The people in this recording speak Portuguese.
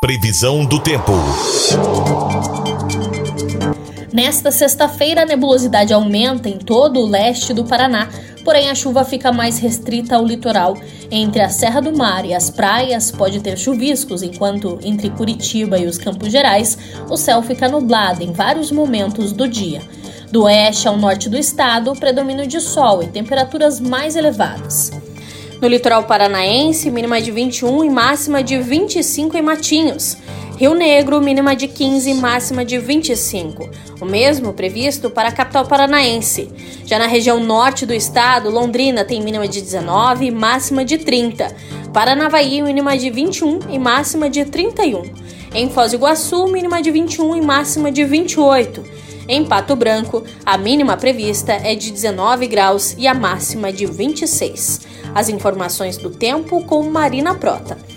Previsão do tempo. Nesta sexta-feira, a nebulosidade aumenta em todo o leste do Paraná, porém a chuva fica mais restrita ao litoral. Entre a Serra do Mar e as praias pode ter chuviscos, enquanto entre Curitiba e os Campos Gerais o céu fica nublado em vários momentos do dia. Do oeste ao norte do estado, predomínio de sol e temperaturas mais elevadas. No litoral paranaense, mínima de 21 e máxima de 25 em Matinhos. Rio Negro, mínima de 15 e máxima de 25. O mesmo previsto para a capital paranaense. Já na região norte do estado, Londrina tem mínima de 19 e máxima de 30. Paranavaí, mínima de 21 e máxima de 31. Em Foz do Iguaçu, mínima de 21 e máxima de 28. Em Pato Branco, a mínima prevista é de 19 graus e a máxima de 26. As informações do tempo com Marina Prota.